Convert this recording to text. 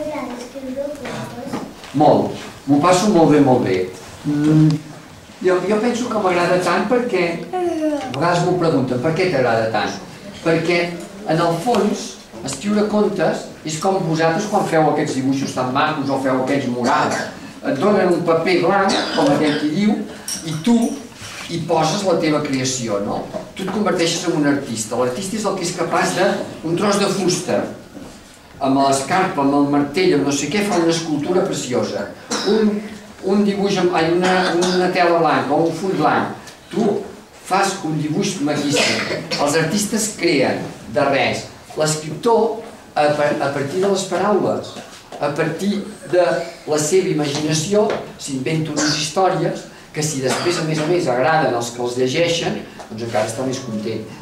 t'agrada escriure contes? Molt. M'ho passo molt bé, molt bé. Jo penso que m'agrada tant perquè, a vegades m'ho pregunten, per què t'agrada tant? Perquè, en el fons, escriure contes és com vosaltres quan feu aquests dibuixos tan macos o feu aquells murals. Et donen un paper blanc, com aquell qui diu, i tu hi poses la teva creació, no? Tu et converteixes en un artista. L'artista és el que és capaç d'un tros de fusta, amb l'escarpa, amb el martell, amb no sé què, fa una escultura preciosa. Un dibuix, una tela blanca o un full blanc. Tu fas un dibuix maquíssim. Els artistes creen de res. L'escriptor, a partir de les paraules, a partir de la seva imaginació, s'inventa unes històries que si després, a més, agraden als que els llegeixen, doncs encara està més content.